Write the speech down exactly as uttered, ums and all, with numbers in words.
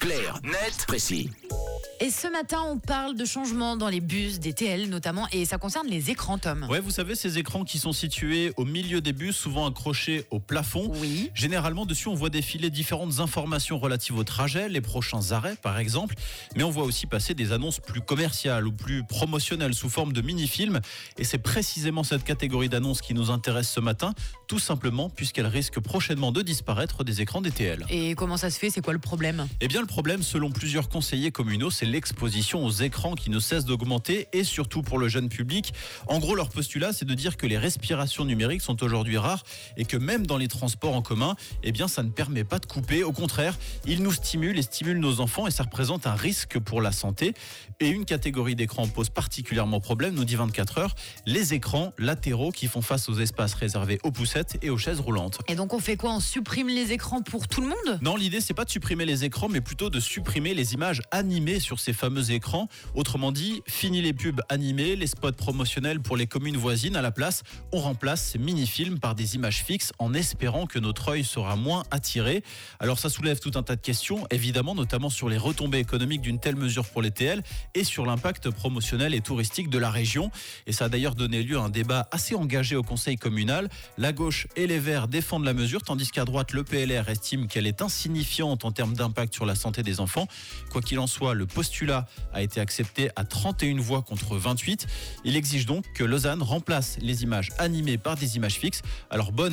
Clair, net, précis. Et ce matin, on parle de changements dans les bus, des T L notamment, et ça concerne les écrans, Tom. Ouais, vous savez, ces écrans qui sont situés au milieu des bus, souvent accrochés au plafond. Oui. Généralement, dessus, on voit défiler différentes informations relatives au trajet, les prochains arrêts, par exemple. Mais on voit aussi passer des annonces plus commerciales ou plus promotionnelles sous forme de mini-films. Et c'est précisément cette catégorie d'annonces qui nous intéresse ce matin, tout simplement puisqu'elle risque prochainement de disparaître des écrans des T L. Et comment ça se fait? C'est quoi le problème? Eh bien, le problème, selon plusieurs conseillers communaux, c'est l'exposition aux écrans qui ne cesse d'augmenter et surtout pour le jeune public. En gros, leur postulat, c'est de dire que les respirations numériques sont aujourd'hui rares et que même dans les transports en commun, eh bien, ça ne permet pas de couper. Au contraire, ils nous stimulent et stimulent nos enfants et ça représente un risque pour la santé. Et une catégorie d'écrans pose particulièrement problème, nous dit vingt-quatre heures, les écrans latéraux qui font face aux espaces réservés aux poussettes et aux chaises roulantes. Et donc on fait quoi? On supprime les écrans pour tout le monde? Non, l'idée, c'est pas de supprimer les écrans, mais plutôt de supprimer les images animées sur ces fameux écrans. Autrement dit, fini les pubs animées, les spots promotionnels pour les communes voisines. À la place, on remplace ces mini-films par des images fixes en espérant que notre œil sera moins attiré. Alors ça soulève tout un tas de questions, évidemment, notamment sur les retombées économiques d'une telle mesure pour les T L et sur l'impact promotionnel et touristique de la région. Et ça a d'ailleurs donné lieu à un débat assez engagé au conseil communal. La gauche et les Verts défendent la mesure, tandis qu'à droite, le P L R estime qu'elle est insignifiante en termes d'impact sur la santé des enfants. Quoi qu'il en soit, le postulat a été accepté à trente et une voix contre vingt-huit. Il exige donc que Lausanne remplace les images animées par des images fixes. Alors bonne